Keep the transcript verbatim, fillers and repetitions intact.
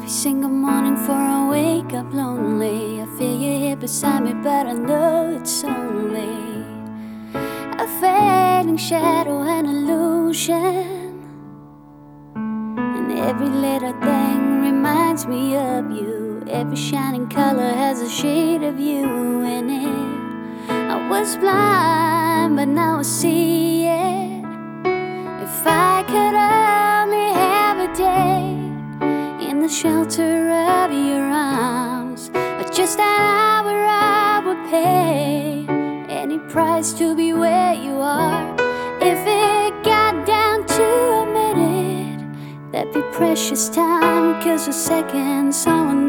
Every single morning before I wake up lonely, I feel you here beside me, but I know it's only a fading shadow, an illusion. And every little thing reminds me of you. Every shining color has a shade of you in it. I was blind, but now I see it. If I could only have a day in the shelter of your arms, or just an hour, I would pay any price to be where you are. If it got down to a minute, that'd be precious time, 'cause a second's all I need.